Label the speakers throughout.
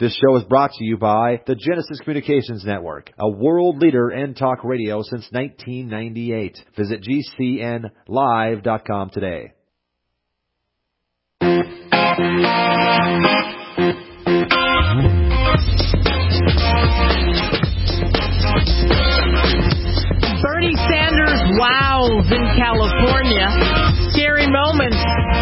Speaker 1: This show is brought to you by the Genesis Communications Network, a world leader in talk radio since 1998. Visit GCNlive.com today.
Speaker 2: Bernie Sanders wows in California. Scary moments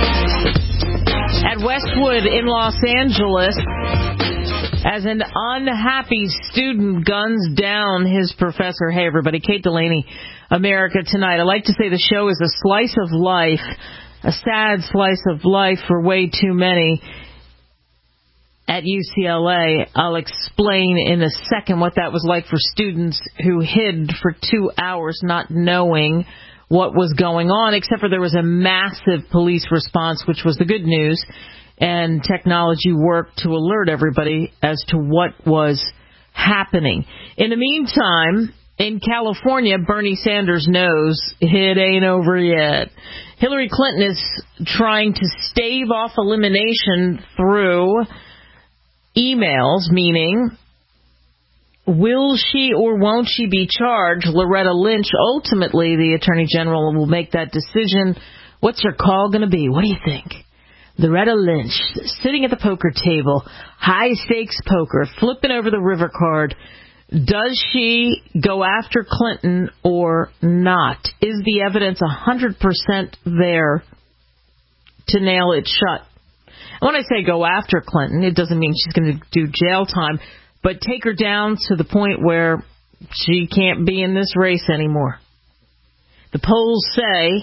Speaker 2: at Westwood in Los Angeles as an unhappy student guns down his professor. Hey, everybody. Kate Delaney, America Tonight. I like to say the show is a slice of life, a sad slice of life for way too many at UCLA. I'll explain in a second what that was like for students who hid for 2 hours not knowing what was going on, except for there was a massive police response, which was the good news, and technology worked to alert everybody as to what was happening. In the meantime, in California, Bernie Sanders knows it ain't over yet. Hillary Clinton is trying to stave off elimination through emails, meaning will she or won't she be charged? Loretta Lynch, ultimately the Attorney General, will make that decision. What's her call going to be? What do you think? Loretta Lynch, sitting at the poker table, high-stakes poker, flipping over the river card. Does she go after Clinton or not? Is the evidence 100% there to nail it shut? When I say go after Clinton, it doesn't mean she's going to do jail time, but take her down to the point where she can't be in this race anymore. The polls say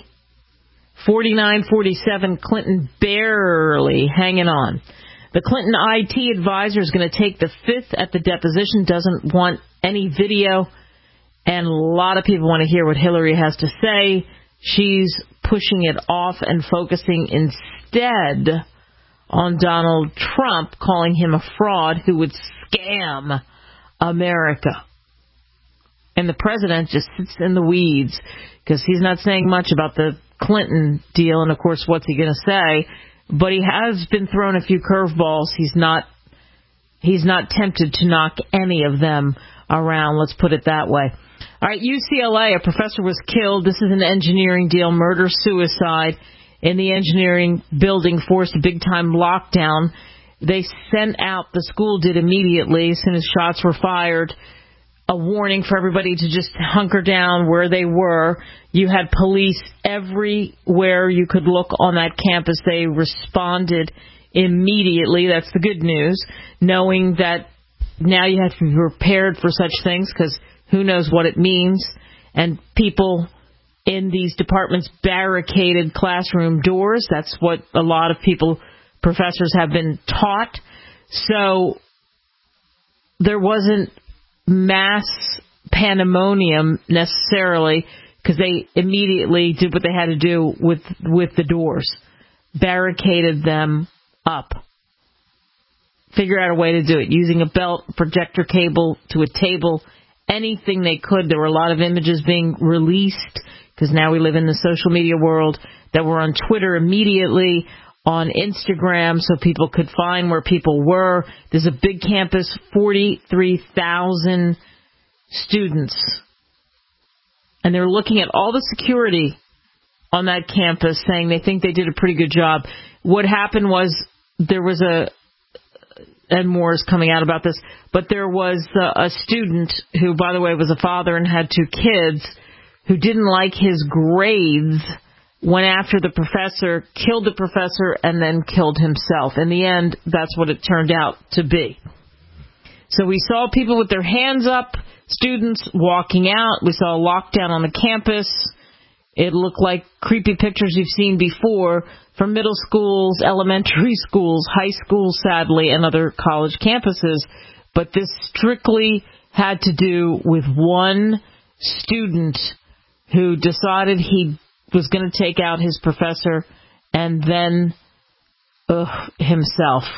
Speaker 2: 49-47, Clinton barely hanging on. The Clinton IT advisor is going to take the fifth at the deposition, doesn't want any video, and a lot of people want to hear what Hillary has to say. She's pushing it off and focusing instead on Donald Trump, calling him a fraud who would scam America. And the president just sits in the weeds because he's not saying much about the Clinton deal, and of course, what's he going to say? But he has been thrown a few curveballs. He's not tempted to knock any of them around. Let's put it that way. All right, UCLA, a professor was killed. This is an engineering deal, murder-suicide in the engineering building, forced a big-time lockdown. They sent out, the school did immediately, as soon as shots were fired, a warning for everybody to just hunker down where they were. You had police everywhere you could look on that campus. They responded immediately. That's the good news, knowing that now you have to be prepared for such things because who knows what it means. And people in these departments barricaded classroom doors. That's what a lot of professors have been taught. So there wasn't mass pandemonium necessarily because they immediately did what they had to do with the doors, barricaded them up, figure out a way to do it using a belt, projector cable to a table, anything they could. There were a lot of images being released because now we live in the social media world that were on Twitter immediately, on Instagram, so people could find where people were. There's a big campus, 43,000 students. And they're looking at all the security on that campus, saying they think they did a pretty good job. What happened was there was and more is coming out about this, but there was a student who, by the way, was a father and had 2 kids, who didn't like his grades, went after the professor, killed the professor, and then killed himself. In the end, that's what it turned out to be. So we saw people with their hands up, students walking out. We saw a lockdown on the campus. It looked like creepy pictures you've seen before from middle schools, elementary schools, high schools, sadly, and other college campuses. But this strictly had to do with one student who decided he was going to take out his professor and then himself.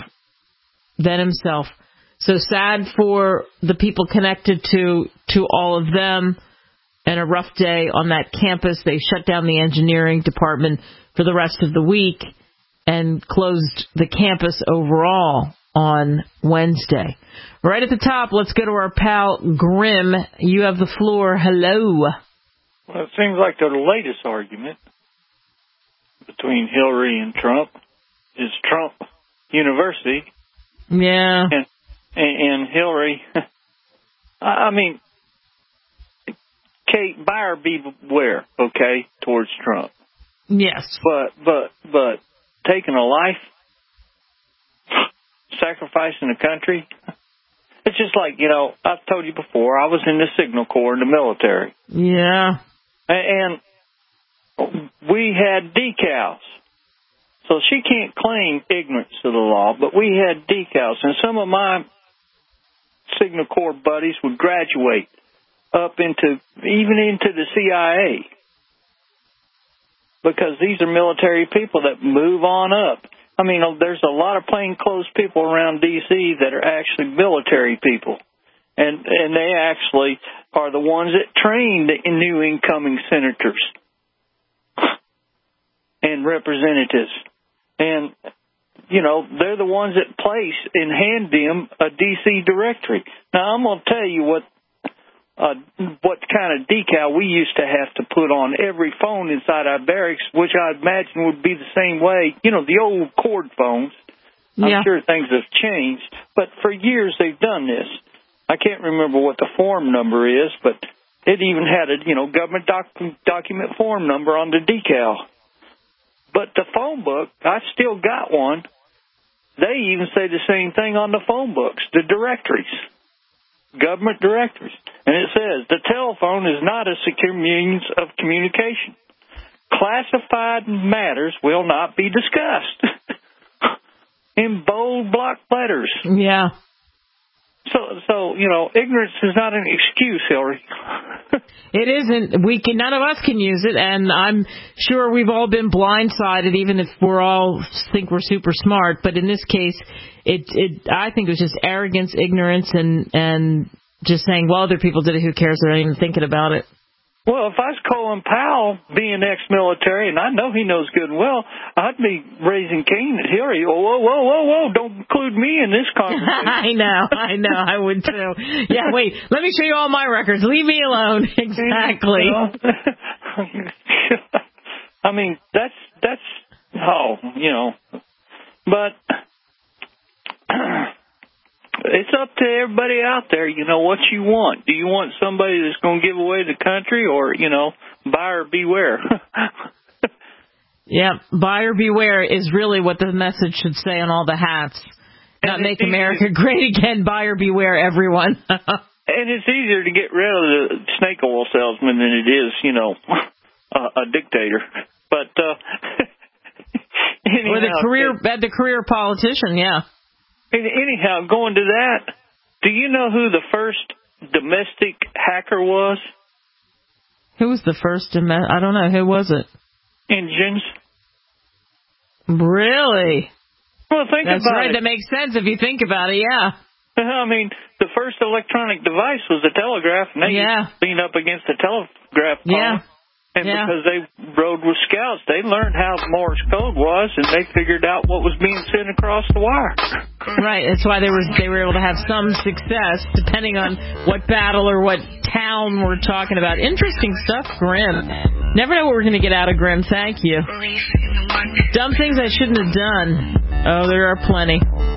Speaker 2: So sad for the people connected to all of them, and a rough day on that campus. They shut down the engineering department for the rest of the week and closed the campus overall on Wednesday. Right at the top, let's go to our pal Grim. You have the floor. Hello.
Speaker 3: Well, it seems like the latest argument between Hillary and Trump is Trump University.
Speaker 2: Yeah.
Speaker 3: And Hillary, I mean, Kate, buyer beware, okay, towards Trump.
Speaker 2: Yes.
Speaker 3: But taking a life, sacrificing the country, it's just like, I've told you before, I was in the Signal Corps in the military.
Speaker 2: Yeah.
Speaker 3: And we had decals. So she can't claim ignorance of the law, but we had decals. And some of my Signal Corps buddies would graduate up into the CIA. Because these are military people that move on up. I mean, there's a lot of plainclothes people around D.C. that are actually military people. And they actually are the ones that train the new incoming senators and representatives. And, they're the ones that place and hand them a D.C. directory. Now, I'm going to tell you what kind of decal we used to have to put on every phone inside our barracks, which I imagine would be the same way. The old cord phones. I'm sure things have changed, but for years they've done this. I can't remember what the form number is, but it even had a, government document form number on the decal. But the phone book, I still got one. They even say the same thing on the phone books, the directories, government directories. And it says, the telephone is not a secure means of communication. Classified matters will not be discussed. In bold block letters.
Speaker 2: Yeah.
Speaker 3: So ignorance is not an excuse, Hillary.
Speaker 2: It isn't. None of us can use it, and I'm sure we've all been blindsided, even if we're all think we're super smart. But in this case, I think it was just arrogance, ignorance, and just saying, well, other people did it. Who cares? They're not even thinking about it.
Speaker 3: Well, if I was Colin Powell, being ex-military, and I know he knows good and well, I'd be raising Cain at Hillary. Whoa, don't include me in this conversation.
Speaker 2: I know, I would too. Yeah, wait, let me show you all my records. Leave me alone. Exactly.
Speaker 3: I mean, that's but it's up to everybody out there, what you want. Do you want somebody that's going to give away the country or, buyer beware?
Speaker 2: Yeah, buyer beware is really what the message should say on all the hats. Not make America great again, buyer beware, everyone.
Speaker 3: And it's easier to get rid of the snake oil salesman than it is, a dictator. But, anyhow,
Speaker 2: or the career politician, yeah.
Speaker 3: Anyhow, going to that, do you know who the first domestic hacker was?
Speaker 2: Who was the first domestic? I don't know. Who was it?
Speaker 3: Indians.
Speaker 2: Really?
Speaker 3: Well, think
Speaker 2: That's
Speaker 3: about
Speaker 2: right.
Speaker 3: it.
Speaker 2: That makes sense if you think about it, yeah.
Speaker 3: I mean, the first electronic device was the telegraph, and they leaned up against the telegraph pole.
Speaker 2: Yeah.
Speaker 3: And because they rode with scouts, they learned how Morse code was, and they figured out what was being sent across the wire.
Speaker 2: Right. That's why they were able to have some success, depending on what battle or what town we're talking about. Interesting stuff, Grim. Never know what we're going to get out of Grim. Thank you. Dumb things I shouldn't have done. Oh, there are plenty.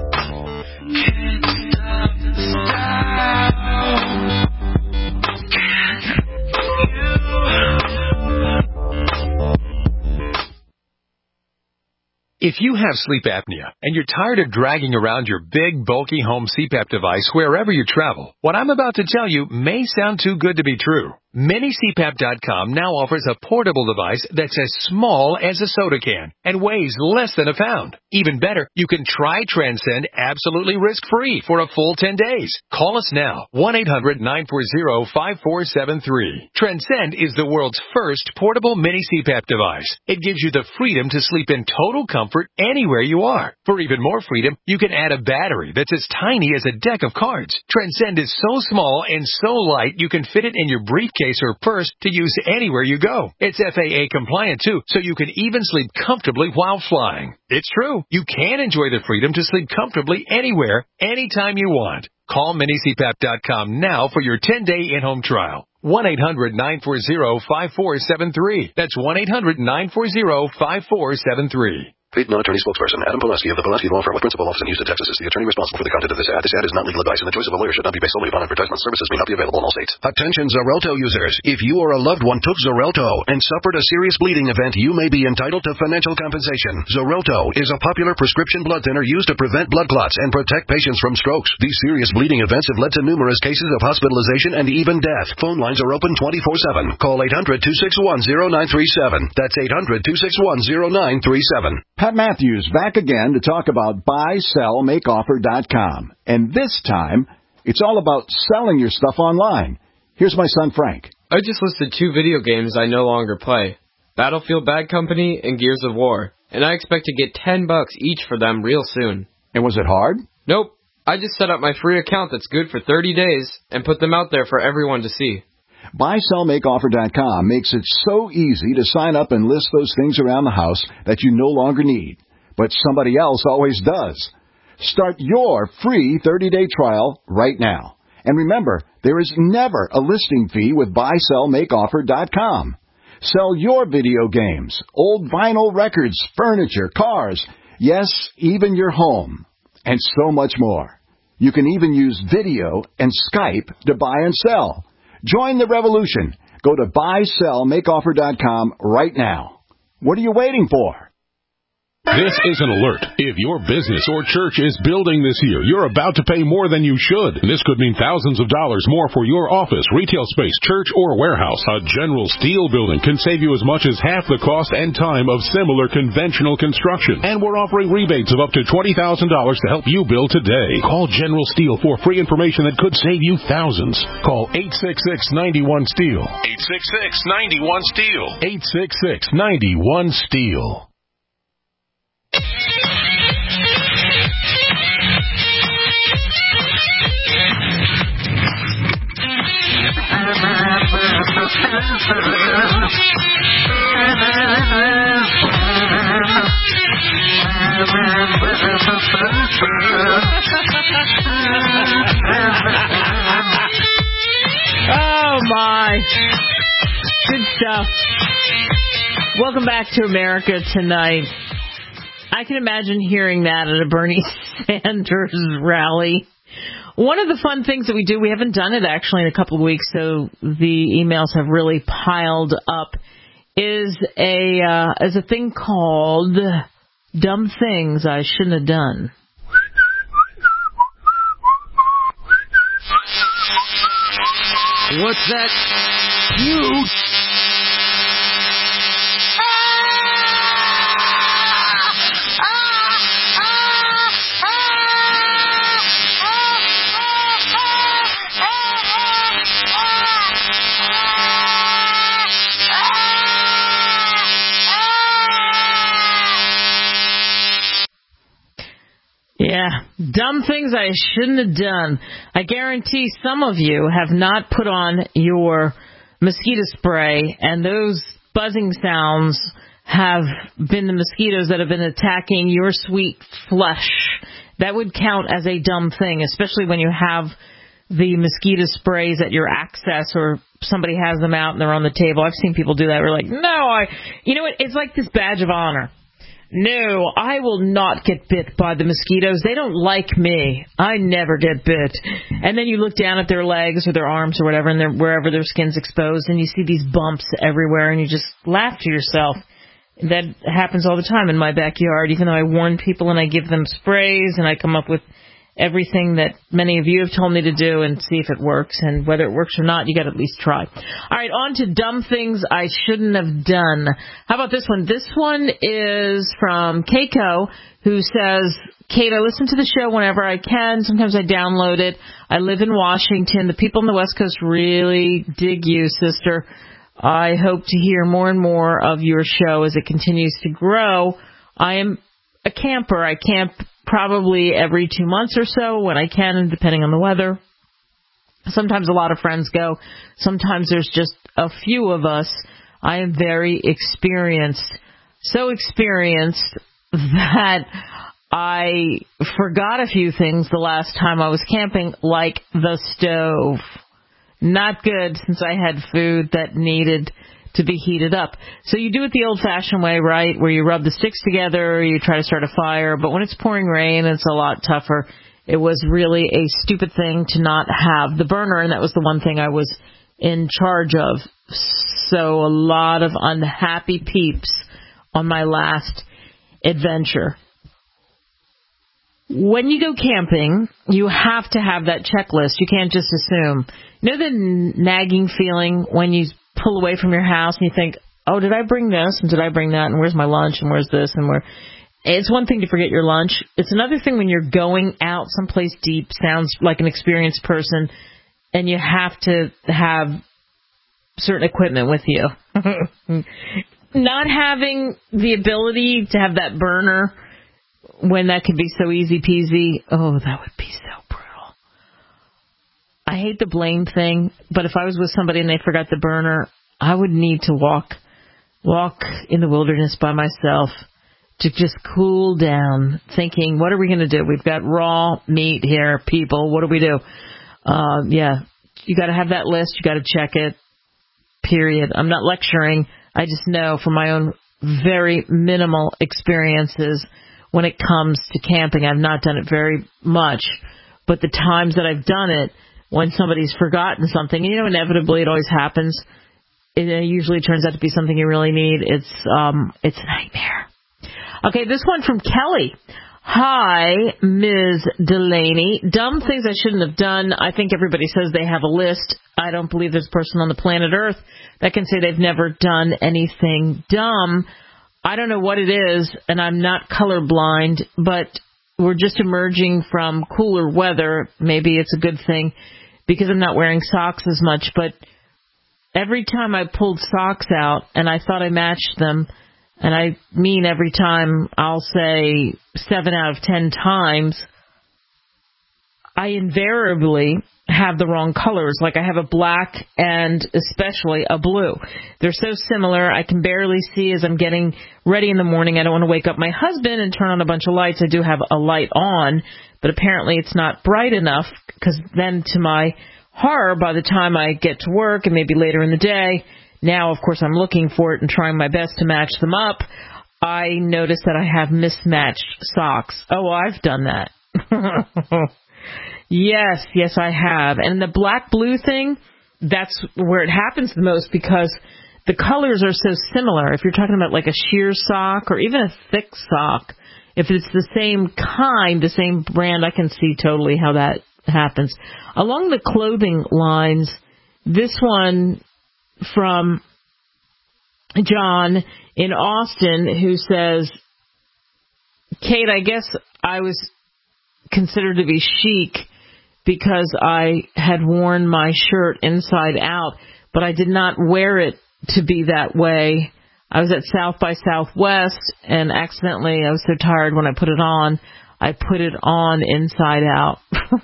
Speaker 4: If you have sleep apnea and you're tired of dragging around your big, bulky home CPAP device wherever you travel, what I'm about to tell you may sound too good to be true. MiniCPAP.com now offers a portable device that's as small as a soda can and weighs less than a pound. Even better, you can try Transcend absolutely risk-free for a full 10 days. Call us now, 1-800-940-5473. Transcend is the world's first portable mini CPAP device. It gives you the freedom to sleep in total comfort comfort anywhere you are. For even more freedom, you can add a battery that's as tiny as a deck of cards. Transcend is so small and so light you can fit it in your briefcase or purse to use anywhere you go. It's FAA compliant too, so you can even sleep comfortably while flying. It's true. You can enjoy the freedom to sleep comfortably anywhere, anytime you want. Call MiniCPAP.com now for your 10-day in-home trial. 1-800-940-5473. That's 1-800-940-5473.
Speaker 5: Paid non-attorney spokesperson Adam Pulaski of the Pulaski Law Firm with principal office in Houston, Texas is the attorney responsible for the content of this ad. This ad is not legal advice, and the choice of a lawyer should not be based solely upon advertisement. Services may not be available in all states. Attention Xarelto users. If you or a loved one took Xarelto and suffered a serious bleeding event, you may be entitled to financial compensation. Xarelto is a popular prescription blood thinner used to prevent blood clots and protect patients from strokes. These serious bleeding events have led to numerous cases of hospitalization and even death. Phone lines are open 24/7. Call 800-261-0937. That's 800-261-0937.
Speaker 6: Pat Matthews back again to talk about buysellmakeoffer.com. And this time, it's all about selling your stuff online. Here's my son Frank.
Speaker 7: I just listed 2 video games I no longer play, Battlefield Bad Company and Gears of War, and I expect to get $10 each for them real soon.
Speaker 6: And was it hard?
Speaker 7: Nope. I just set up my free account that's good for 30 days and put them out there for everyone to see.
Speaker 6: BuySellMakeOffer.com makes it so easy to sign up and list those things around the house that you no longer need, but somebody else always does. Start your free 30-day trial right now. And remember, there is never a listing fee with BuySellMakeOffer.com. Sell your video games, old vinyl records, furniture, cars, yes, even your home, and so much more. You can even use video and Skype to buy and sell. Join the revolution. Go to BuySellMakeOffer.com right now. What are you waiting for?
Speaker 8: This is an alert. If your business or church is building this year, you're about to pay more than you should. This could mean thousands of dollars more for your office, retail space, church, or warehouse. A General Steel building can save you as much as half the cost and time of similar conventional construction. And we're offering rebates of up to $20,000 to help you build today. Call General Steel for free information that could save you thousands. Call 866-91-STEEL. 866-91-STEEL. 866-91-STEEL.
Speaker 2: Oh, my. Good stuff. Welcome back to America Tonight. I can imagine hearing that at a Bernie Sanders rally. One of the fun things that we do, we haven't done it actually in a couple of weeks, so the emails have really piled up, is a thing called Dumb Things I Shouldn't Have Done.
Speaker 9: What's that? Huge.
Speaker 2: Yeah, dumb things I shouldn't have done. I guarantee some of you have not put on your mosquito spray, and those buzzing sounds have been the mosquitoes that have been attacking your sweet flesh. That would count as a dumb thing, especially when you have the mosquito sprays at your access or somebody has them out and they're on the table. I've seen people do that. We're like, no, you know what? It's like this badge of honor. No, I will not get bit by the mosquitoes. They don't like me. I never get bit. And then you look down at their legs or their arms or whatever, and wherever their skin's exposed, and you see these bumps everywhere, and you just laugh to yourself. That happens all the time in my backyard, even though I warn people and I give them sprays, and I come up with everything that many of you have told me to do and see if it works. And whether it works or not, you got to at least try. All right, on to dumb things I shouldn't have done. How about this one? This one is from Keiko, who says, Kate, I listen to the show whenever I can. Sometimes I download it. I live in Washington. The people on the West Coast really dig you, sister. I hope to hear more and more of your show as it continues to grow. I am a camper. I camp probably every 2 months or so when I can, depending on the weather. Sometimes a lot of friends go. Sometimes there's just a few of us. I am very experienced. So experienced that I forgot a few things the last time I was camping, like the stove. Not good, since I had food that needed to be heated up. So you do it the old-fashioned way, right, where you rub the sticks together, you try to start a fire, but when it's pouring rain, it's a lot tougher. It was really a stupid thing to not have the burner, and that was the one thing I was in charge of. So a lot of unhappy peeps on my last adventure. When you go camping, you have to have that checklist. You can't just assume. You know the nagging feeling when you pull away from your house and you think, oh, did I bring this and did I bring that and where's my lunch and where's this and where? It's one thing to forget your lunch. It's another thing when you're going out someplace deep, sounds like an experienced person, and you have to have certain equipment with you. Not having the ability to have that burner when that could be so easy peasy, oh, that would be so brutal. I hate the blame thing, but if I was with somebody and they forgot the burner, I would need to walk in the wilderness by myself to just cool down, thinking, what are we going to do? We've got raw meat here, people. What do we do? You got to have that list. You got to check it, period. I'm not lecturing. I just know from my own very minimal experiences when it comes to camping. I've not done it very much, but the times that I've done it, when somebody's forgotten something, inevitably it always happens. It usually turns out to be something you really need. It's a nightmare. Okay, this one from Kelly. Hi, Ms. Delaney. Dumb things I shouldn't have done. I think everybody says they have a list. I don't believe there's a person on the planet Earth that can say they've never done anything dumb. I don't know what it is, and I'm not colorblind, but we're just emerging from cooler weather. Maybe it's a good thing because I'm not wearing socks as much, but every time I pulled socks out and I thought I matched them, and I mean every time, I'll say 7 out of 10 times, I invariably have the wrong colors. Like I have a black and especially a blue. They're so similar, I can barely see as I'm getting ready in the morning. I don't want to wake up my husband and turn on a bunch of lights. I do have a light on, but apparently it's not bright enough, because then to my horror, by the time I get to work and maybe later in the day, now, of course, I'm looking for it and trying my best to match them up, I notice that I have mismatched socks. Oh, I've done that. Yes, I have. And the black-blue thing, that's where it happens the most, because the colors are so similar. If you're talking about like a sheer sock or even a thick sock, if it's the same kind, the same brand, I can see totally how that happens. Along the clothing lines, this one from John in Austin, who says, Kate, I guess I was considered to be chic because I had worn my shirt inside out, but I did not wear it to be that way. I was at South by Southwest, and accidentally, I was so tired when I put it on, I put it on inside out.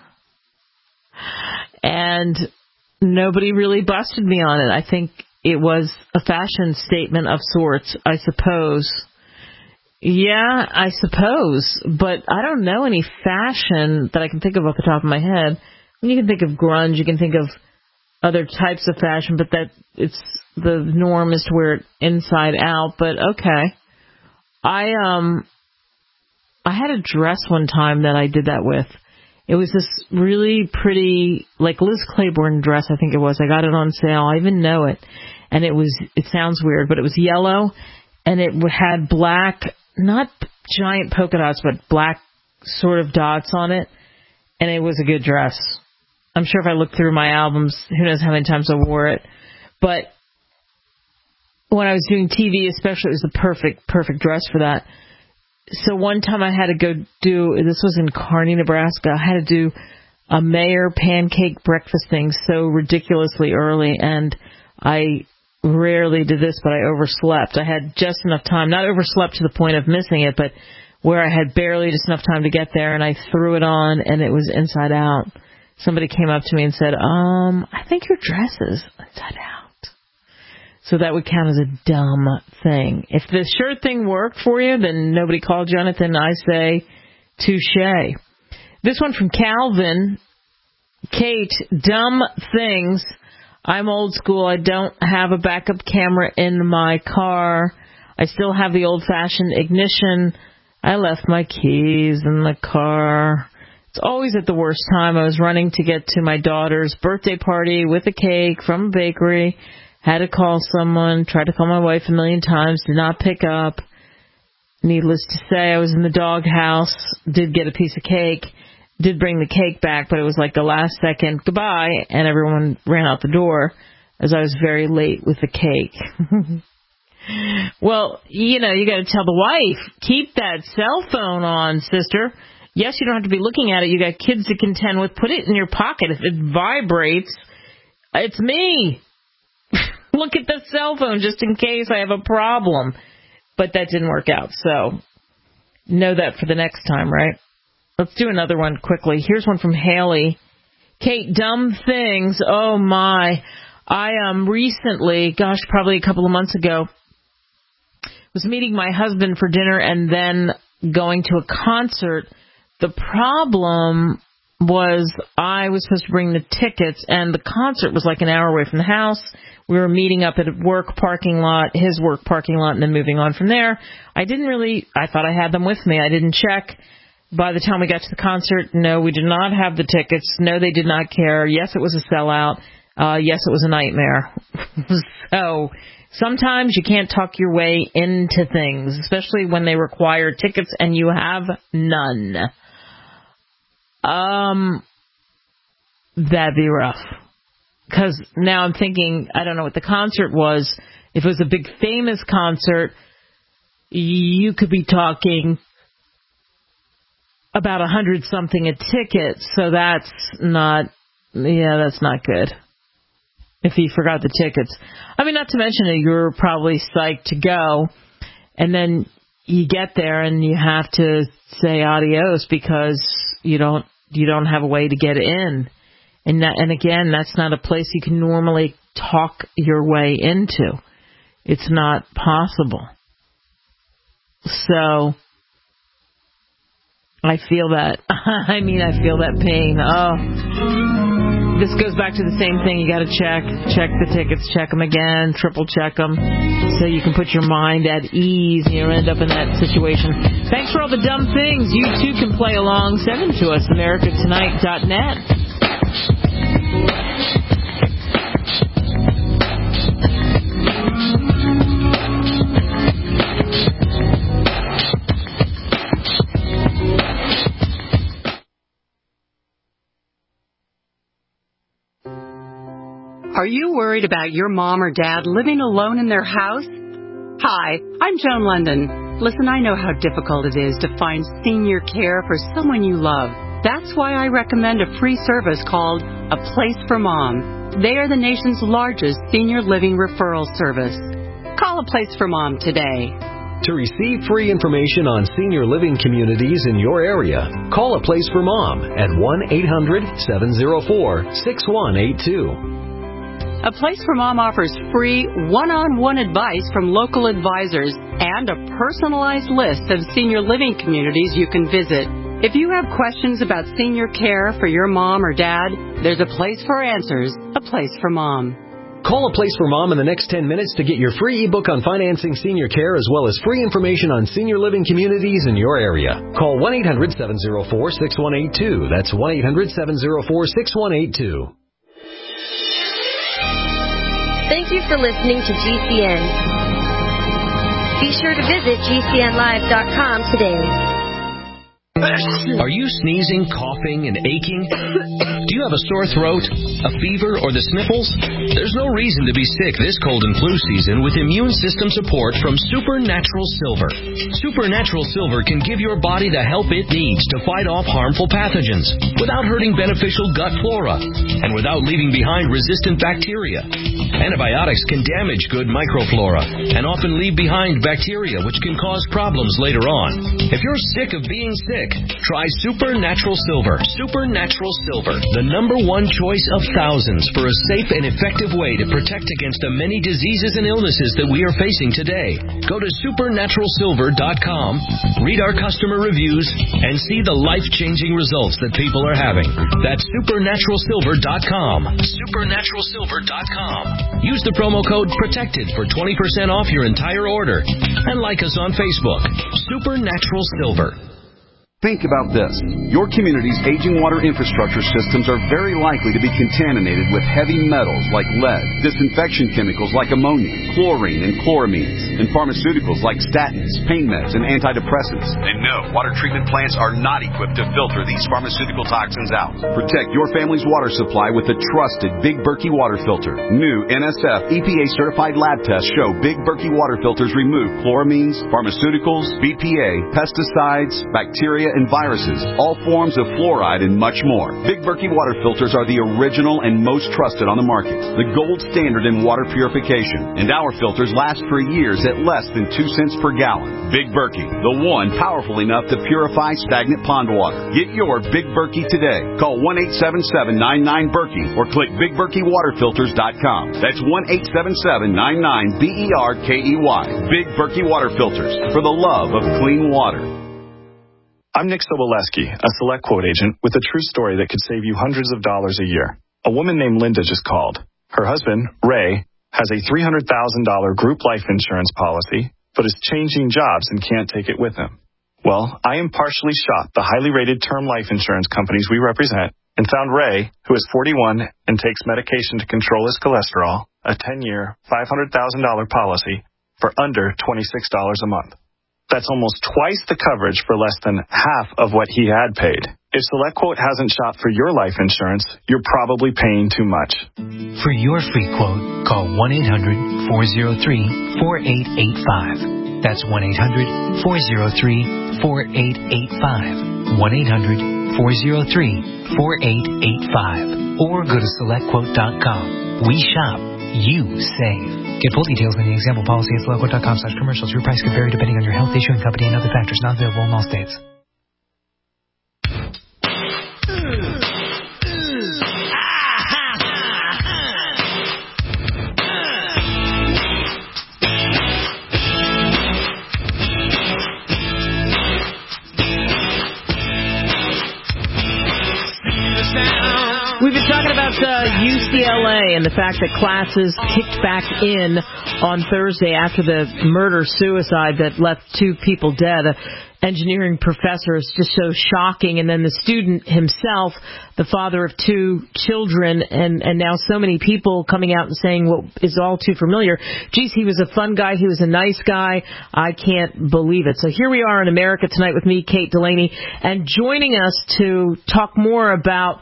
Speaker 2: And nobody really busted me on it. I think it was a fashion statement of sorts, I suppose. Yeah, I suppose. But I don't know any fashion that I can think of off the top of my head. When you can think of grunge, you can think of other types of fashion, but that it's the norm is to wear it inside out. But okay. I had a dress one time that I did that with. It was this really pretty, like Liz Claiborne dress, I think it was. I got it on sale. I even know it. And it sounds weird, but it was yellow, and it had black, not giant polka dots, but black sort of dots on it. And it was a good dress. I'm sure if I look through my albums, who knows how many times I wore it. But when I was doing TV especially, it was the perfect dress for that. So one time I had to go this was in Kearney, Nebraska, I had to do a Mayer pancake breakfast thing so ridiculously early, and I rarely did this, but I overslept. I had just enough time, not overslept to the point of missing it, but where I had barely just enough time to get there, and I threw it on, and it was inside out. Somebody came up to me and said, I think your dress is inside out. So that would count as a dumb thing. If the shirt thing worked for you, then nobody called you on it, then I say, touche. This one from Calvin. Kate, dumb things. I'm old school. I don't have a backup camera in my car. I still have the old-fashioned ignition. I left my keys in the car. It's always at the worst time. I was running to get to my daughter's birthday party with a cake from a bakery. Had to call someone. Tried to call my wife a million times. Did not pick up. Needless to say, I was in the doghouse. Did get a piece of cake. Did bring the cake back, but it was like the last second goodbye, and everyone ran out the door as I was very late with the cake. Well, you got to tell the wife, keep that cell phone on, sister. Yes, you don't have to be looking at it. You got kids to contend with. Put it in your pocket. If it vibrates, it's me. Look at the cell phone just in case I have a problem. But that didn't work out, so know that for the next time, right? Let's do another one quickly. Here's one from Haley. Kate, dumb things. Oh, my. I recently, probably a couple of months ago, was meeting my husband for dinner and then going to a concert. The problem was I was supposed to bring the tickets, and the concert was like an hour away from the house. We were meeting up at a work parking lot, his work parking lot, and then moving on from there. I thought I had them with me. I didn't check. By the time we got to the concert, no, we did not have the tickets. No, they did not care. Yes, it was a sellout. Yes, it was a nightmare. So sometimes you can't talk your way into things, especially when they require tickets and you have none. That'd be rough. Because now I'm thinking, I don't know what the concert was. If it was a big famous concert, you could be talking about 100-something a ticket, so that's not good. If he forgot the tickets. I mean, not to mention that you're probably psyched to go, and then you get there and you have to say adios because you don't have a way to get in. And again, that's not a place you can normally talk your way into. It's not possible. So I feel that. I feel that pain. Oh, this goes back to the same thing. You got to check the tickets, check them again, triple check them, so you can put your mind at ease and you don't end up in that situation. Thanks for all the dumb things. You too can play along. Send them to us, americatonight.net.
Speaker 10: Are you worried about your mom or dad living alone in their house? Hi, I'm Joan London. Listen, I know how difficult it is to find senior care for someone you love. That's why I recommend a free service called A Place for Mom. They are the nation's largest senior living referral service. Call A Place for Mom today.
Speaker 11: To receive free information on senior living communities in your area, call A Place for Mom at 1-800-704-6182.
Speaker 10: A Place for Mom offers free one-on-one advice from local advisors and a personalized list of senior living communities you can visit. If you have questions about senior care for your mom or dad, there's a place for answers, A Place for Mom.
Speaker 11: Call A Place for Mom in the next 10 minutes to get your free ebook on financing senior care as well as free information on senior living communities in your area. Call 1-800-704-6182. That's 1-800-704-6182.
Speaker 12: Thank you for listening to GCN. Be sure to visit GCNlive.com today.
Speaker 13: Are you sneezing, coughing, and aching? Do Do you have a sore throat, a fever, or the sniffles? There's no reason to be sick this cold and flu season with immune system support from Supernatural Silver. Supernatural Silver can give your body the help it needs to fight off harmful pathogens without hurting beneficial gut flora and without leaving behind resistant bacteria. Antibiotics can damage good microflora and often leave behind bacteria which can cause problems later on. If you're sick of being sick, try Supernatural Silver. Supernatural Silver, the #1 choice of thousands for a safe and effective way to protect against the many diseases and illnesses that we are facing today. Go to supernaturalsilver.com, read our customer reviews, and see the life-changing results that people are having. That's supernaturalsilver.com. Supernaturalsilver.com. Use the promo code PROTECTED for 20% off your entire order. And like us on Facebook. Supernatural Silver.
Speaker 14: Think about this. Your community's aging water infrastructure systems are very likely to be contaminated with heavy metals like lead, disinfection chemicals like ammonia, chlorine, and chloramines, and pharmaceuticals like statins, pain meds, and antidepressants.
Speaker 15: And no, water treatment plants are not equipped to filter these pharmaceutical toxins out.
Speaker 14: Protect your family's water supply with the trusted Big Berkey water filter. New NSF EPA-certified lab tests show Big Berkey water filters remove chloramines, pharmaceuticals, BPA, pesticides, bacteria, and viruses, all forms of fluoride, and much more. Big Berkey water filters are the original and most trusted on the market, the gold standard in water purification, and our filters last for years at less than 2 cents per gallon. Big Berkey, the one powerful enough to purify stagnant pond water. Get your Big Berkey today. Call 1-877-99-BERKEY or click BigBerkeyWaterFilters.com. That's 1-877-99-BERKEY. Big Berkey water filters, for the love of clean water.
Speaker 16: I'm Nick Soboleski, a Select Quote agent with a true story that could save you hundreds of dollars a year. A woman named Linda just called. Her husband, Ray, has a $300,000 group life insurance policy, but is changing jobs and can't take it with him. Well, I impartially shot the highly rated term life insurance companies we represent and found Ray, who is 41 and takes medication to control his cholesterol, a 10-year, $500,000 policy for under $26 a month. That's almost twice the coverage for less than half of what he had paid. If SelectQuote hasn't shot for your life insurance, you're probably paying too much.
Speaker 17: For your free quote, call 1-800-403-4885. That's 1-800-403-4885. 1-800-403-4885. Or go to SelectQuote.com. We shop. You save. Get full details in the example policy at SelectQuote.com/commercials. Your price can vary depending on your health, issuing company, and other factors not available in all states.
Speaker 2: We've been talking about UCLA and the fact that classes kicked back in on Thursday after the murder-suicide that left 2 people dead. An engineering professor is just so shocking. And then the student himself, the father of 2 children, and now so many people coming out and saying what is all too familiar. Geez, he was a fun guy. He was a nice guy. I can't believe it. So here we are in America Tonight with me, Kate Delaney, and joining us to talk more about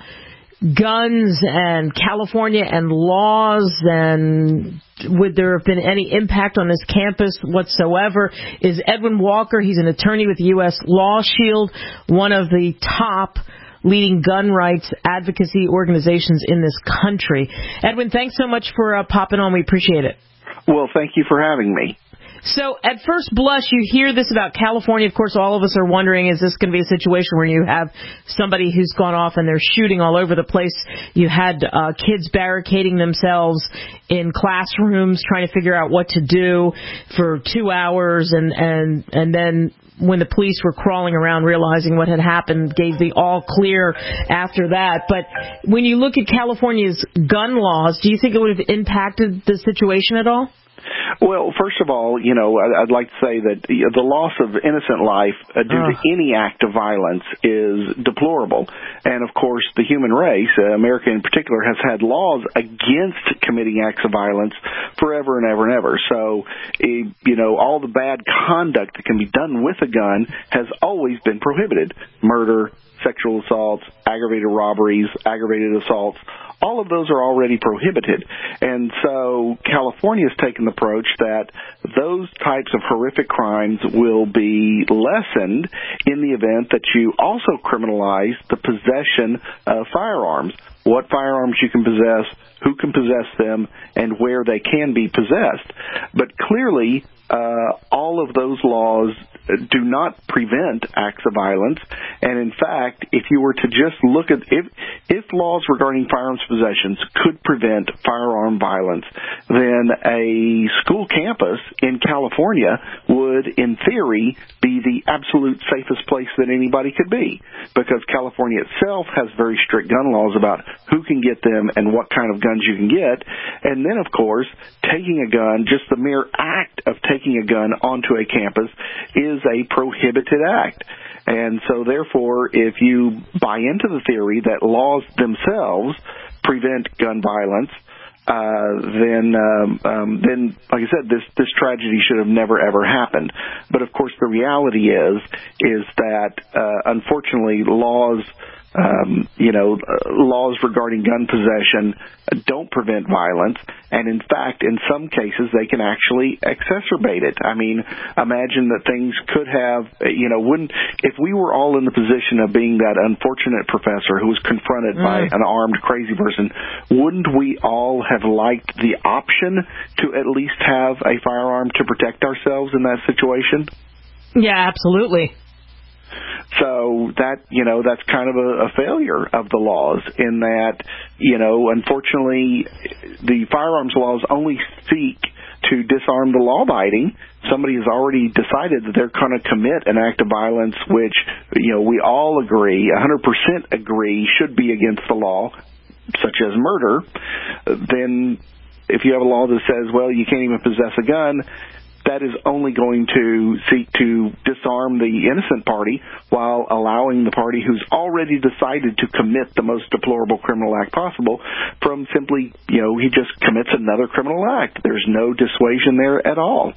Speaker 2: guns and California and laws and would there have been any impact on this campus whatsoever is Edwin Walker. He's an attorney with the U.S. Law Shield, one of the top leading gun rights advocacy organizations in this country. Edwin, thanks so much for popping on. We appreciate it.
Speaker 18: Well, thank you for having me.
Speaker 2: So at first blush, you hear this about California. Of course, all of us are wondering, is this going to be a situation where you have somebody who's gone off and they're shooting all over the place? You had kids barricading themselves in classrooms trying to figure out what to do for 2 hours, and then when the police were crawling around realizing what had happened, gave the all clear after that. But when you look at California's gun laws, do you think it would have impacted the situation at all?
Speaker 18: Well, first of all, I'd like to say that the loss of innocent life due to any act of violence is deplorable. And, of course, the human race, America in particular, has had laws against committing acts of violence forever and ever and ever. So, all the bad conduct that can be done with a gun has always been prohibited. Murder, sexual assaults, aggravated robberies, aggravated assaults. All of those are already prohibited. And so California has taken the approach that those types of horrific crimes will be lessened in the event that you also criminalize the possession of firearms. What firearms you can possess, who can possess them, and where they can be possessed. But clearly, all of those laws do not prevent acts of violence. And in fact, if you were to just look at if laws regarding firearms possessions could prevent firearm violence, then a school campus in California would, in theory, be the absolute safest place that anybody could be, because California itself has very strict gun laws about who can get them and what kind of guns you can get. And then, of course, taking a gun, just the mere act of taking a gun onto a campus is a prohibited act. And so, therefore, if you buy into the theory that laws themselves prevent gun violence, then, like I said, this tragedy should have never ever happened. But of course, the reality is that unfortunately, laws regarding gun possession don't prevent violence, and in fact, in some cases, they can actually exacerbate it. I mean, imagine that things could have, if we were all in the position of being that unfortunate professor who was confronted by an armed crazy person, wouldn't we all have liked the option to at least have a firearm to protect ourselves in that situation?
Speaker 2: Yeah, absolutely.
Speaker 18: So that's kind of a failure of the laws in that, unfortunately, the firearms laws only seek to disarm the law-abiding. Somebody has already decided that they're going to commit an act of violence, which, we all agree, 100% agree, should be against the law, such as murder. Then if you have a law that says, well, you can't even possess a gun, that is only going to seek to disarm the innocent party while allowing the party who's already decided to commit the most deplorable criminal act possible from simply, he just commits another criminal act. There's no dissuasion there at all.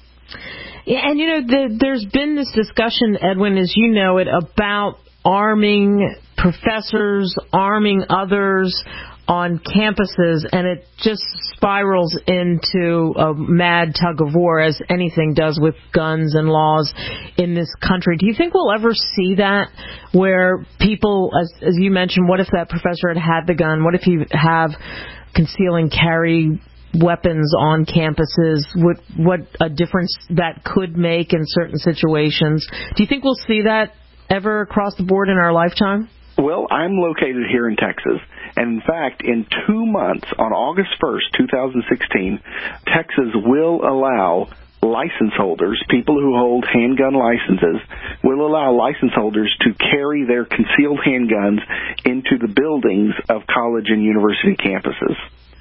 Speaker 2: Yeah, and, there's been this discussion, Edwin, as you know it, about arming professors, arming others on campuses, and it just spirals into a mad tug of war, as anything does with guns and laws in this country. Do you think we'll ever see that, where people, as you mentioned, what if that professor had the gun? What if you have conceal and carry weapons on campuses? What a difference that could make in certain situations. Do you think we'll see that ever across the board in our lifetime?
Speaker 18: Well, I'm located here in Texas, and in fact, in 2 months, on August 1st, 2016, Texas will allow license holders, people who hold handgun licenses, will allow license holders to carry their concealed handguns into the buildings of college and university campuses.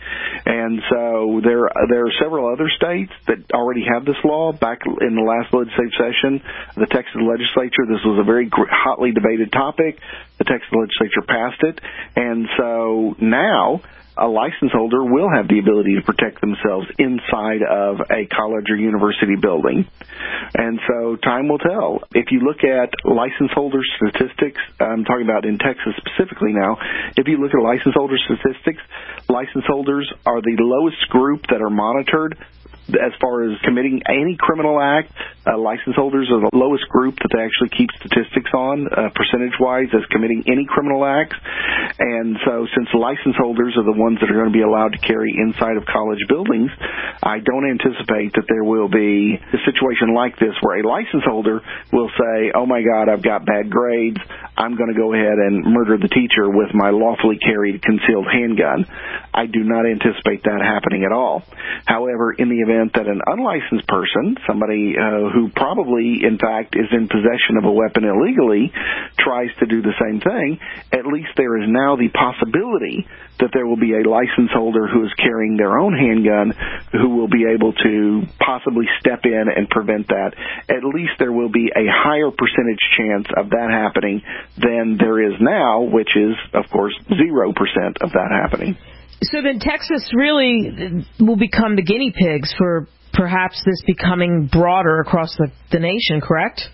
Speaker 18: And so there are several other states that already have this law. Back in the last legislative session, the Texas legislature, this was a very hotly debated topic. The Texas legislature passed it. And so now a license holder will have the ability to protect themselves inside of a college or university building. And so time will tell. If you look at license holder statistics, I'm talking about in Texas specifically now, if you look at license holder statistics, license holders are the lowest group that are monitored as far as committing any criminal act. License holders are the lowest group that they actually keep statistics on, percentage-wise, as committing any criminal acts. And so since license holders are the ones that are going to be allowed to carry inside of college buildings, I don't anticipate that there will be a situation like this where a license holder will say, oh my God, I've got bad grades, I'm going to go ahead and murder the teacher with my lawfully carried concealed handgun. I do not anticipate that happening at all. However, in the event that an unlicensed person, somebody who probably, in fact, is in possession of a weapon illegally, tries to do the same thing, at least there is now the possibility that there will be a license holder who is carrying their own handgun who will be able to possibly step in and prevent that. At least there will be a higher percentage chance of that happening than there is now, which is, of course, 0% of that happening.
Speaker 2: So then Texas really will become the guinea pigs for perhaps this becoming broader across the nation, correct?
Speaker 18: Well,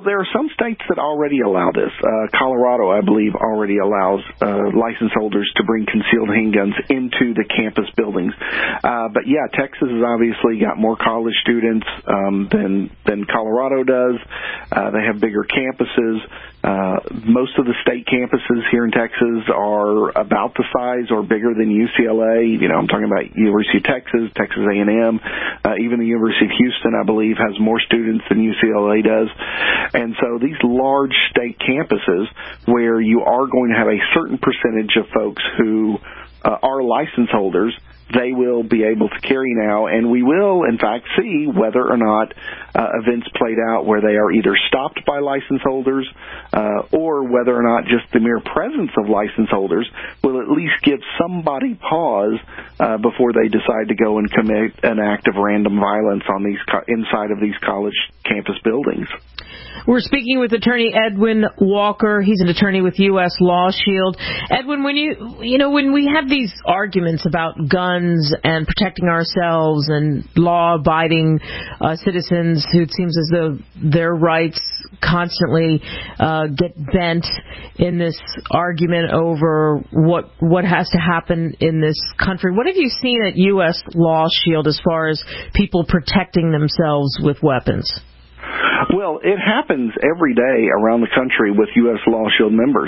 Speaker 18: there are some states that already allow this. Colorado, I believe, already allows license holders to bring concealed handguns into the campus buildings. But yeah, Texas has obviously got more college students than Colorado does. They have bigger campuses. Most of the state campuses here in Texas are about the size or bigger than UCLA. I'm talking about University of Texas, Texas A&M, even the University of Houston, I believe, has more students than UCLA does. And so these large state campuses where you are going to have a certain percentage of folks who are license holders, they will be able to carry now, and we will, in fact, see whether or not events played out where they are either stopped by license holders or whether or not just the mere presence of license holders will at least give somebody pause before they decide to go and commit an act of random violence on these inside of these college campus buildings.
Speaker 2: We're speaking with attorney Edwin Walker. He's an attorney with U.S. Law Shield. Edwin, when we have these arguments about guns and protecting ourselves and law-abiding citizens who it seems as though their rights constantly get bent in this argument over what has to happen in this country, what have you seen at U.S. Law Shield as far as people protecting themselves with weapons?
Speaker 18: Well, it happens every day around the country with U.S. Law Shield members,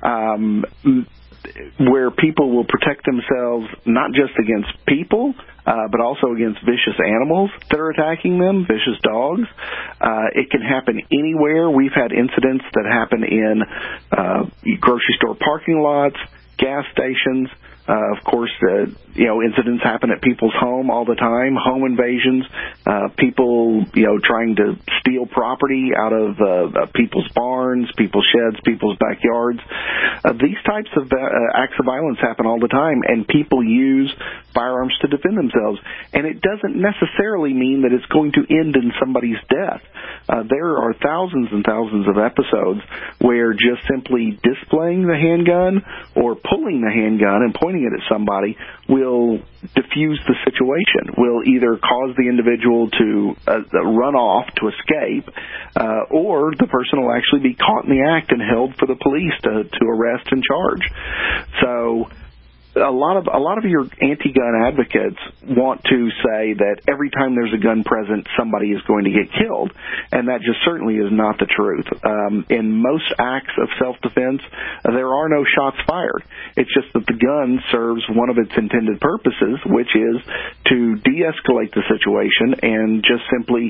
Speaker 18: where people will protect themselves not just against people, but also against vicious animals that are attacking them, vicious dogs. It can happen anywhere. We've had incidents that happen in grocery store parking lots, gas stations. Of course, incidents happen at people's home all the time, home invasions, people, trying to steal property out of people's barns, people's sheds, people's backyards. These types of acts of violence happen all the time, and people use firearms to defend themselves. And it doesn't necessarily mean that it's going to end in somebody's death. There are thousands and thousands of episodes where just simply displaying the handgun or pulling the handgun and pointing it at somebody will diffuse the situation, will either cause the individual to run off, to escape, or the person will actually be caught in the act and held for the police to arrest and charge. So a lot of your anti-gun advocates want to say that every time there's a gun present, somebody is going to get killed, and that just certainly is not the truth. In most acts of self-defense, there are no shots fired. It's just that the gun serves one of its intended purposes, which is to de-escalate the situation and just simply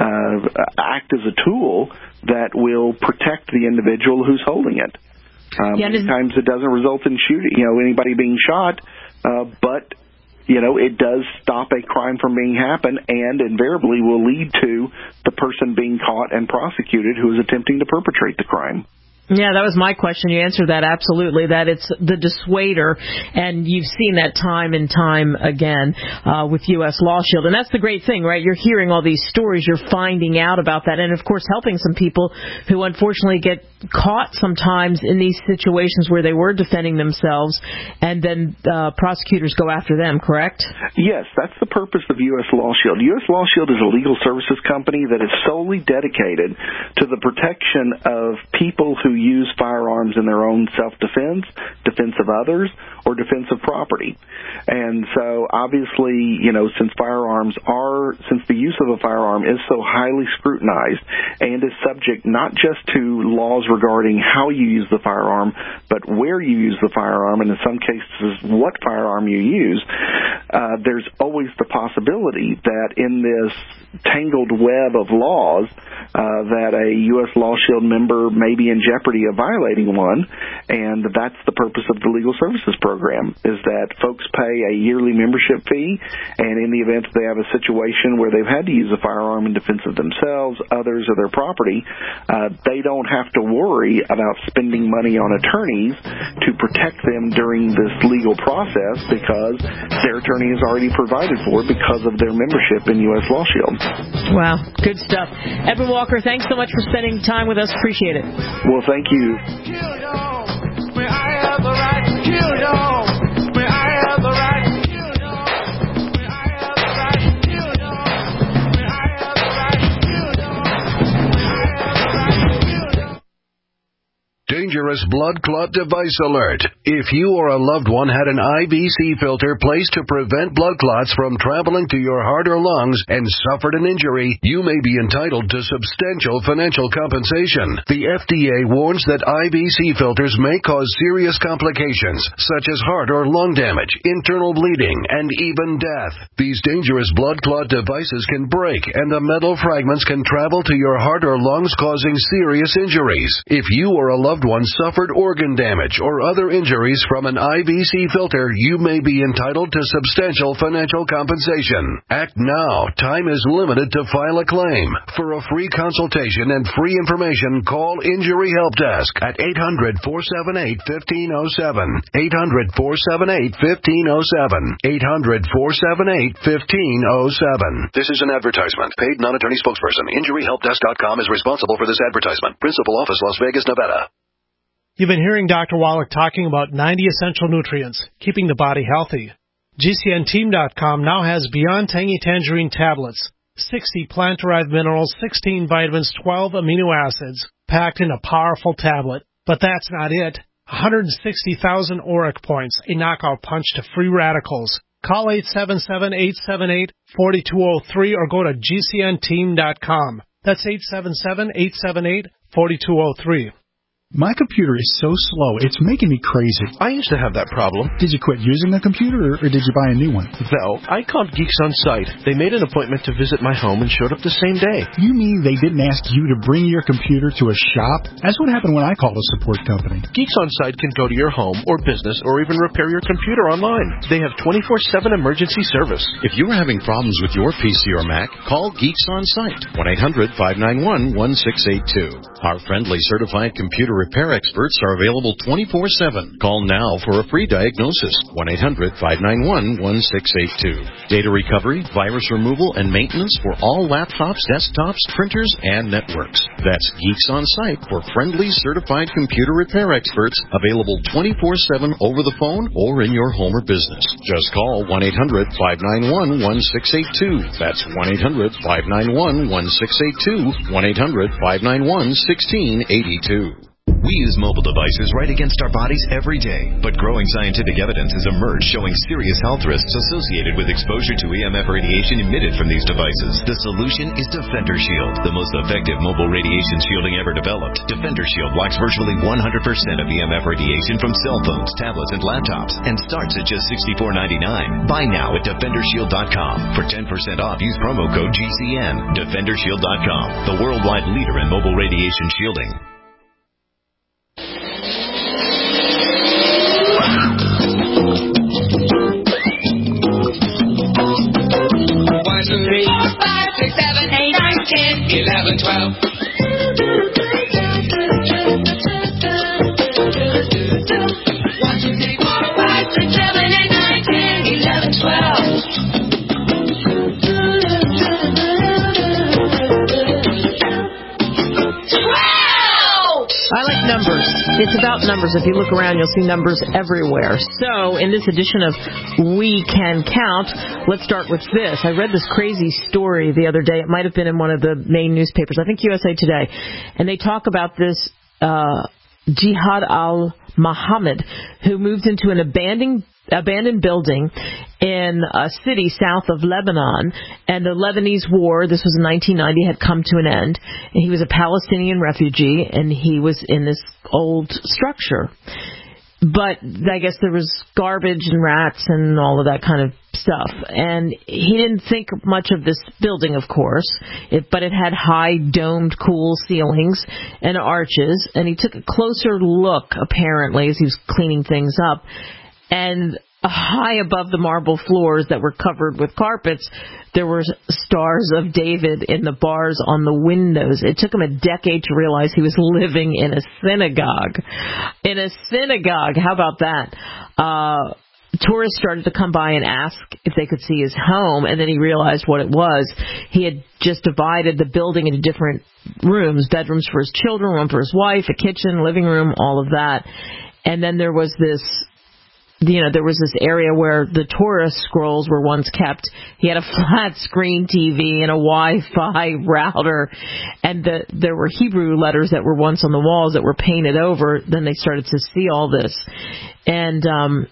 Speaker 18: act as a tool that will protect the individual who's holding it. Many times it doesn't result in anybody being shot, but it does stop a crime from being happened, and invariably will lead to the person being caught and prosecuted who is attempting to perpetrate the crime.
Speaker 2: Yeah, that was my question. You answered that absolutely, that it's the dissuader, and you've seen that time and time again with U.S. Law Shield. And that's the great thing, right? You're hearing all these stories, you're finding out about that, and, of course, helping some people who unfortunately get caught sometimes in these situations where they were defending themselves, and then prosecutors go after them, correct?
Speaker 18: Yes, that's the purpose of U.S. Law Shield. U.S. Law Shield is a legal services company that is solely dedicated to the protection of people who use firearms in their own self-defense, defense of others, or defense of property. And so, obviously, since the use of a firearm is so highly scrutinized and is subject not just to laws regarding how you use the firearm, but where you use the firearm, and in some cases, what firearm you use, there's always the possibility that in this tangled web of laws, that a U.S. Law Shield member may be in jeopardy of violating one, and that's the purpose of the Legal Services Program, is that folks pay a yearly membership fee, and in the event that they have a situation where they've had to use a firearm in defense of themselves, others, or their property, they don't have to worry about spending money on attorneys to protect them during this legal process because their attorney is already provided for because of their membership in U.S. Law Shield.
Speaker 2: Wow, good stuff. Edwin Walker, thanks so much for spending time with us. Appreciate it.
Speaker 18: Well, thank you.
Speaker 5: dangerous blood clot device alert. If you or a loved one had an IVC filter placed to prevent blood clots from traveling to your heart or lungs and suffered an injury, you may be entitled to substantial financial compensation. The FDA warns that IVC filters may cause serious complications, such as heart or lung damage, internal bleeding, and even death. These dangerous blood clot devices can break, and the metal fragments can travel to your heart or lungs, causing serious injuries. If you or a loved one suffered organ damage or other injuries from an IVC filter, you may be entitled to substantial financial compensation. Act now. Time is limited to file a claim. For a free consultation and free information, call Injury Help Desk at 800-478-1507. 800-478-1507. 800-478-1507. This is an advertisement. Paid non-attorney spokesperson. InjuryHelpDesk.com is responsible for this advertisement. Principal office, Las Vegas, Nevada.
Speaker 19: You've been hearing Dr. Wallach talking about 90 essential nutrients, keeping the body healthy. GCNteam.com now has Beyond Tangy Tangerine tablets, 60 plant-derived minerals, 16 vitamins, 12 amino acids, packed in a powerful tablet. But that's not it. 160,000 auric points, a knockout punch to free radicals. Call 877-878-4203 or go to GCNteam.com. That's 877-878-4203.
Speaker 20: My computer is so slow, it's making me crazy.
Speaker 21: I used to have that problem.
Speaker 20: Did you quit using the computer, or did you buy a new one?
Speaker 21: No, I called Geeks On Site. They made an appointment to visit my home and showed up the same day.
Speaker 20: You mean they didn't ask you to bring your computer to a shop? That's what happened when I called a support company.
Speaker 21: Geeks On Site can go to your home or business or even repair your computer online. They have 24/7 emergency service.
Speaker 22: If you are having problems with your PC or Mac, call Geeks On Site. 1-800-591-1682. Our friendly certified computer repair experts are available 24/7. Call now for a free diagnosis. 1-800-591-1682. Data recovery, virus removal, and maintenance for all laptops, desktops, printers, and networks. That's Geeks On Site for friendly certified computer repair experts, available 24/7 over the phone or in your home or business. Just call 1-800-591-1682. That's 1-800-591-1682. 1-800-591-1682.
Speaker 23: We use mobile devices right against our bodies every day, but growing scientific evidence has emerged showing serious health risks associated with exposure to EMF radiation emitted from these devices. The solution is Defender Shield, the most effective mobile radiation shielding ever developed. Defender Shield blocks virtually 100% of EMF radiation from cell phones, tablets, and laptops, and starts at just $64.99. Buy now at DefenderShield.com. For 10% off, use promo code GCN. DefenderShield.com, the worldwide leader in mobile radiation shielding.
Speaker 9: 11, 12. 1, 2, 3, 4, 5, 6, 7, 8, 9, 10, 11,
Speaker 2: I like numbers. It's about numbers. If you look around, you'll see numbers everywhere. So, in this edition of We Can Count, let's start with this. I read this crazy story the other day. It might have been in one of the main newspapers, I think USA Today. And they talk about this Jihad al-Muhammad, who moved into an abandoned building in a city south of Lebanon, and the Lebanese war, this was in 1990, had come to an end, and he was a Palestinian refugee, and he was in this old structure. But I guess there was garbage and rats and all of that kind of stuff. And he didn't think much of this building, of course, but it had high domed, cool ceilings and arches. And he took a closer look, apparently, as he was cleaning things up. And high above the marble floors that were covered with carpets, there were stars of David in the bars on the windows. It took him a decade to realize he was living in a synagogue. In a synagogue. How about that? Tourists started to come by and ask if they could see his home, and then he realized what it was. He had just divided the building into different rooms, bedrooms for his children, one for his wife, a kitchen, living room, all of that. And then there was this there was this area where the Torah scrolls were once kept. He had a flat screen TV and a Wi-Fi router, and there were Hebrew letters that were once on the walls that were painted over. Then they started to see all this. And,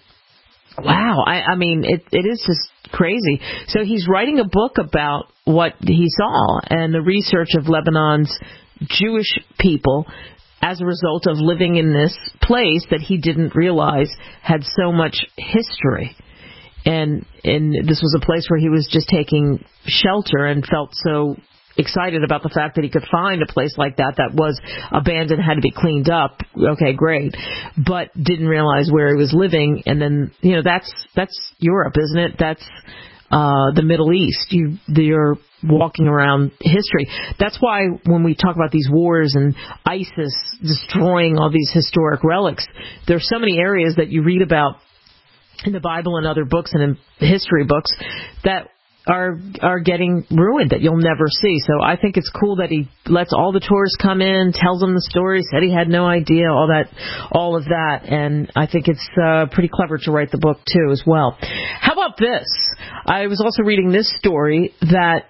Speaker 2: wow, I mean, it is just crazy. So he's writing a book about what he saw and the research of Lebanon's Jewish people as a result of living in this place that he didn't realize had so much history. And this was a place where he was just taking shelter and felt so excited about the fact that he could find a place like that was abandoned, had to be cleaned up. Okay, great. But didn't realize where he was living. And then, that's Europe, isn't it? That's the Middle East. You're walking around history. That's why when we talk about these wars and ISIS destroying all these historic relics, there's so many areas that you read about in the Bible and other books and in history books that are getting ruined, that you'll never see. So I think it's cool that he lets all the tourists come in, tells them the story, said he had no idea, all of that, and I think it's pretty clever to write the book too as well. How about this? I was also reading this story that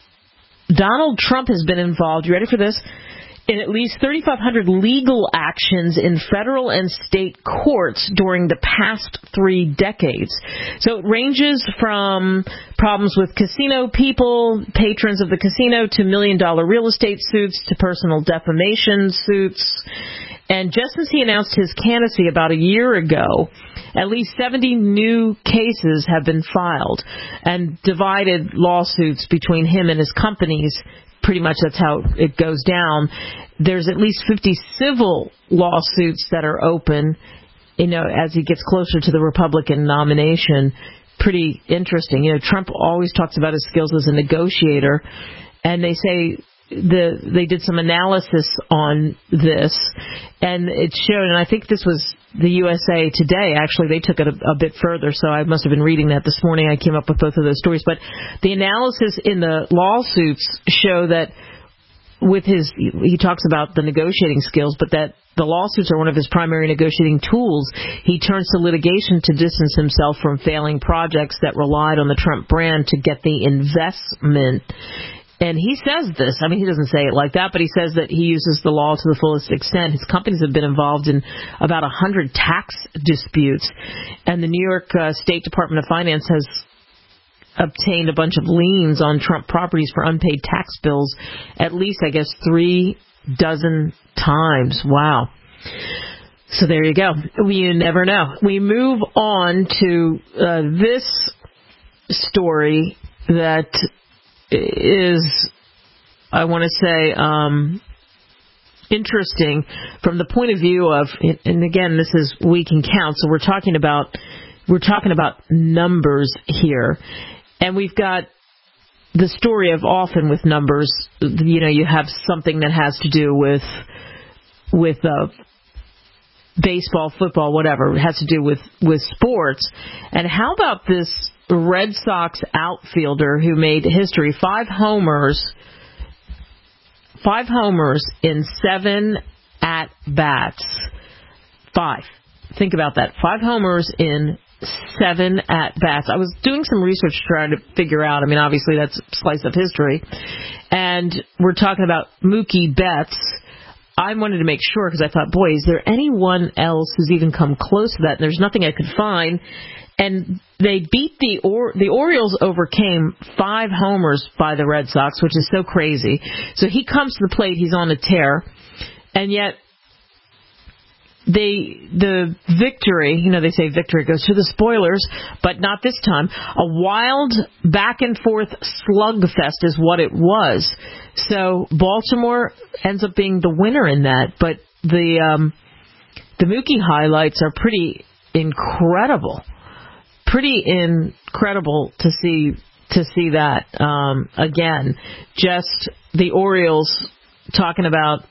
Speaker 2: Donald Trump has been involved, you ready for this, in at least 3,500 legal actions in federal and state courts during the past 3 decades. So it ranges from problems with casino people, patrons of the casino, to million-dollar real estate suits, to personal defamation suits. And just as he announced his candidacy about a year ago, at least 70 new cases have been filed and divided lawsuits between him and his companies. Pretty much that's how it goes down. There's at least 50 civil lawsuits that are open, as he gets closer to the Republican nomination. Pretty interesting. Trump always talks about his skills as a negotiator, and they say they did some analysis on this, and it showed, and I think this was the USA Today, actually, they took it a bit further, so I must have been reading that this morning. I came up with both of those stories. But the analysis in the lawsuits show that he talks about the negotiating skills, but that the lawsuits are one of his primary negotiating tools. He turns to litigation to distance himself from failing projects that relied on the Trump brand to get the investment. And he says this, he doesn't say it like that, but he says that he uses the law to the fullest extent. His companies have been involved in about 100 tax disputes, and the New York State Department of Finance has obtained a bunch of liens on Trump properties for unpaid tax bills, at least, 3 dozen times. Wow. So there you go. You never know. We move on to this story that is, I want to say, interesting from the point of view of, and again, this is we can count, so we're talking about numbers here, and we've got the story of often with numbers, you have something that has to do with baseball, football, whatever. It has to do with sports. And how about this Red Sox outfielder who made history, 5 homers in 7 at-bats. 5. Think about that. 5 homers in 7 at-bats. I was doing some research trying to figure out, obviously that's a slice of history. And we're talking about Mookie Betts. I wanted to make sure because I thought, boy, is there anyone else who's even come close to that? And there's nothing I could find. And they beat the Orioles overcame 5 homers by the Red Sox, which is so crazy. So he comes to the plate, he's on a tear, and yet the victory, they say victory goes to the spoilers, but not this time. A wild back and forth slugfest is what it was. So Baltimore ends up being the winner in that, but the Mookie highlights are pretty incredible. Pretty incredible to see that again. Just the Orioles talking about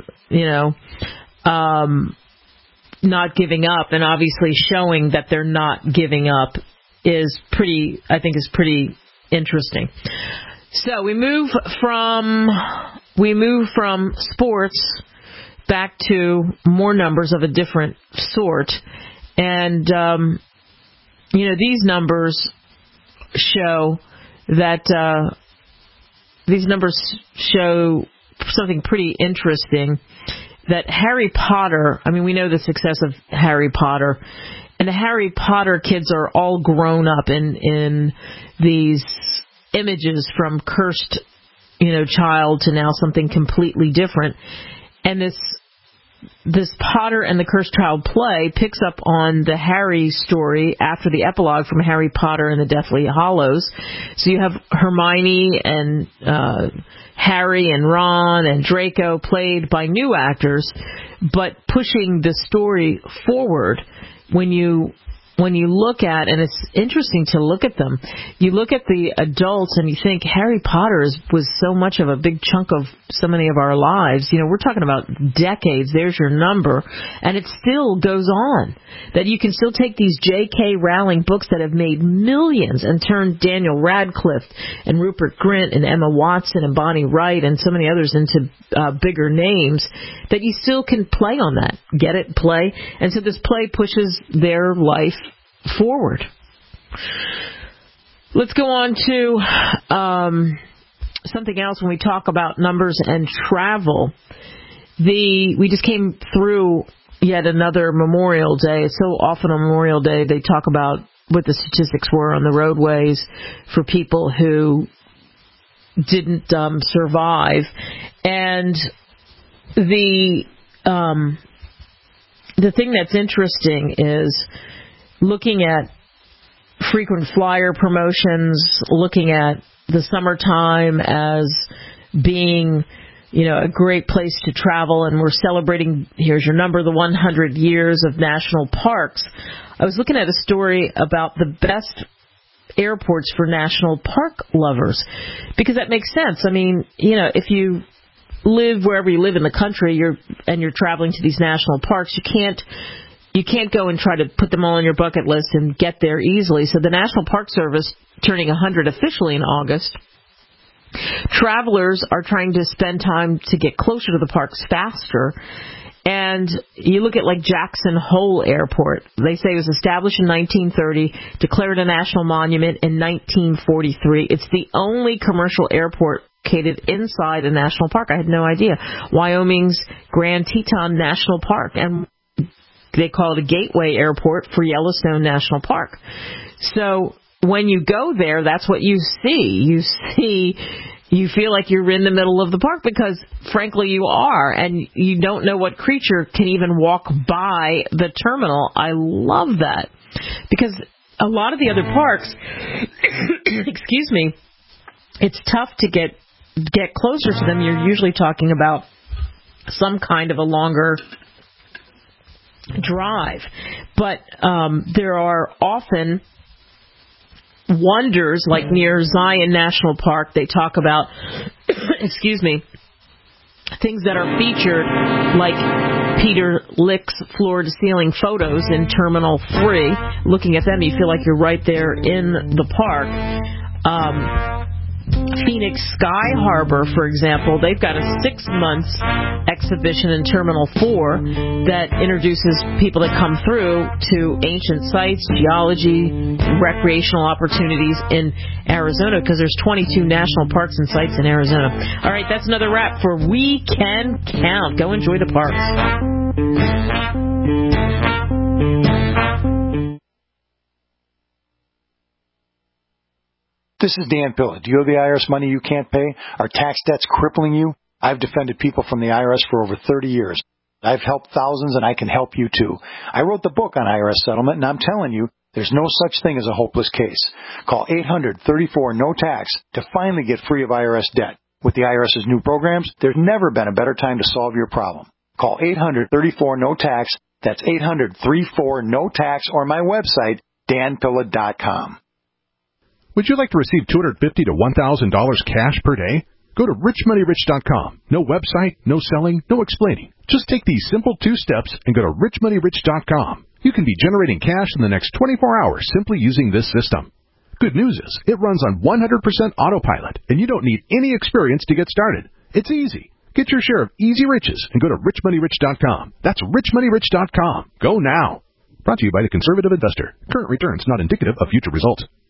Speaker 2: not giving up, and obviously showing that they're not giving up is pretty interesting. So we move from sports back to more numbers of a different sort, and these numbers show that something pretty interesting, that Harry Potter, we know the success of Harry Potter, and the Harry Potter kids are all grown up in these images from cursed, child to now something completely different. And this Potter and the Cursed Child play picks up on the Harry story after the epilogue from Harry Potter and the Deathly Hallows. So you have Hermione and Harry and Ron and Draco played by new actors, but pushing the story forward. When you look at, and it's interesting to look at them, you look at the adults and you think Harry Potter was so much of a big chunk of so many of our lives. We're talking about decades. There's your number. And it still goes on. That you can still take these J.K. Rowling books that have made millions and turned Daniel Radcliffe and Rupert Grint and Emma Watson and Bonnie Wright and so many others into bigger names, that you still can play on that. Get it? Play. And so this play pushes their life forward. Let's go on to something else when we talk about numbers and travel. We just came through yet another Memorial Day. It's so often on Memorial Day they talk about what the statistics were on the roadways for people who didn't survive. And the thing that's interesting is looking at frequent flyer promotions, looking at the summertime as being, a great place to travel, and we're celebrating, here's your number, the 100 years of national parks. I was looking at a story about the best airports for national park lovers, because that makes sense. If you live wherever you live in the country, you're traveling to these national parks, you can't go and try to put them all on your bucket list and get there easily. So the National Park Service, turning 100 officially in August, travelers are trying to spend time to get closer to the parks faster. And you look at like Jackson Hole Airport. They say it was established in 1930, declared a national monument in 1943. It's the only commercial airport located inside a national park. I had no idea. Wyoming's Grand Teton National Park, and they call it a gateway airport for Yellowstone National Park. So when you go there, that's what you see. You feel like you're in the middle of the park because, frankly, you are, and you don't know what creature can even walk by the terminal. I love that, because a lot of the other parks, excuse me, it's tough to get closer to them. You're usually talking about some kind of a longer drive, but there are often wonders, like near Zion National Park. They talk about excuse me, things that are featured, like Peter Lick's floor-to-ceiling photos in Terminal 3. Looking at them, you feel like you're right there in the park. Phoenix Sky Harbor, for example, they've got a 6-month exhibition in Terminal 4 that introduces people that come through to ancient sites, geology, recreational opportunities in Arizona, because there's 22 national parks and sites in Arizona. All right, that's another wrap for We Can Count. Go enjoy the parks.
Speaker 1: This is Dan Pilla. Do you owe the IRS money you can't pay? Are tax debts crippling you? I've defended people from the IRS for over 30 years. I've helped thousands, and I can help you too. I wrote the book on IRS settlement, and I'm telling you, there's no such thing as a hopeless case. Call 800-34-NO-TAX to finally get free of IRS debt. With the IRS's new programs, there's never been a better time to solve your problem. Call 800-34-NO-TAX. That's 800-34-NO-TAX, or my website, danpilla.com.
Speaker 8: Would you like to receive $250 to $1,000 cash per day? Go to richmoneyrich.com. No website, no selling, no explaining. Just take these simple 2 steps and go to richmoneyrich.com. You can be generating cash in the next 24 hours simply using this system. Good news is, it runs on 100% autopilot, and you don't need any experience to get started. It's easy. Get your share of easy riches and go to richmoneyrich.com. That's richmoneyrich.com. Go now.
Speaker 3: Brought to you by the Conservative Investor. Current returns not indicative of future results.